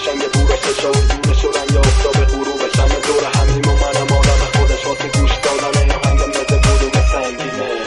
قشنگ بورا سشا دونه شدن یا افتاب غروبش همه دور همیم و منم آدم خودش واسه گوش دادن یا هنگم نده بودوم سنگینش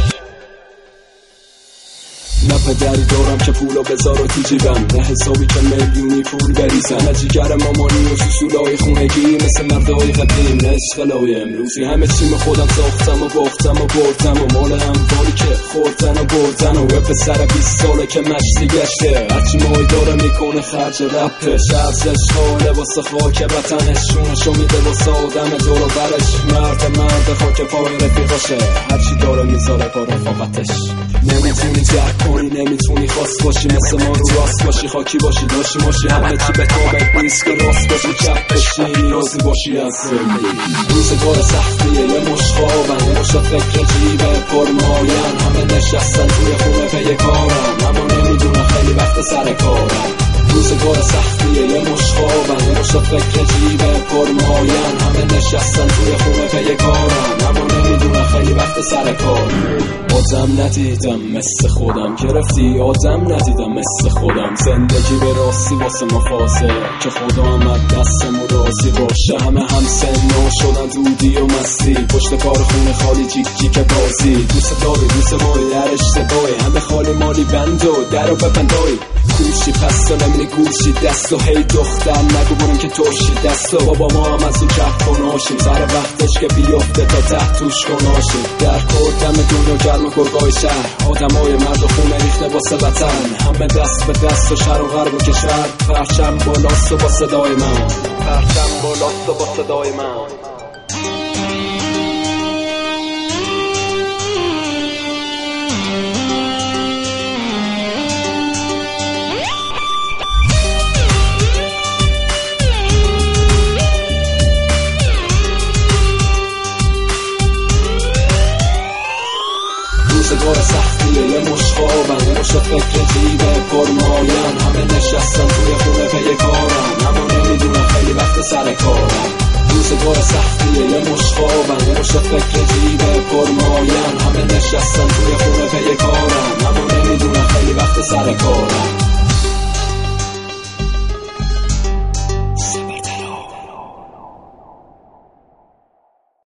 نه پدری دارم که پولو بذارو تو جیبم نه حسابی که میلیونی پول بریزم نه جیگر مامانی و سوسولای خونگی مثل مردای قدیم نه عشقلای امروزی همه چیم خودم ساختم و باختم و بردم و مال اموالی که خوردن و بردن و پسر 20 ساله که مشتی گشته هرچی مای داره میکنه خرج رپش ارزش خاله واسه خاک وطنش شونشو میده واسه آدم دور و برش مرد خاک پای رفیقاشه هرچی داره میذاره با رفاقتش نمیتونی جرد کنی نمیتونی خاص باشی مثل ما رو راست باشی خاکی باشی داشتی باشی همه چی به تابت نیست که راست باشی چپ باشی نیازی باشی از زندگی روزگار سختیه یه مش خوابن یه مش فکر جیبه پرماین همه نشستن توی خونه پی کارن اما نمیدونن خیلی وقت سر کارن روزگار سختیه یه مش خوابن یه مش فکر جیبه پرماین همه نشستن توی خونه پی کارن اما نمیدونن خیلی وقت سر کارن آدم ندیدم مثل خودم گرفتی آدم ندیدم مثل خودم زندگی به راستی واسه ما فاصله که خدا هم دستمون راضی باشه همه هم سنا شدن دودی و مستی پشت کار خونه خالی جیک جیک بازی دوست داری دوست مایی هر اشتباهی همه خالی مالی بند و در و ببندایی گوشی پس تو نمیری گوشی دست و هی دختر نگو برون که ترشی دست و بابا ما هم از این کهف کناشیم سر وقتش که بیفته تا تحتوش کناشیم در کردم دنیا گرم و گرگای شهر آدمای مرد و خونه ریخته واسه وطن همه دست به دست و شهر و غرب و کشور پرچم بالاست و با صدای من پرچم بالاست و با صدای من روزگار سختیه یه مش خوابن یه مش فکر جیبه پرماین همه نشستن توی خونه پی کارن اما نمیدونن خیلی وقت سر کارن روزگار سختیه یه مش خوابن یه مش فکر جیبه پرماین همه نشستن توی خونه پی کارن اما نمیدونن خیلی وقت سر کارن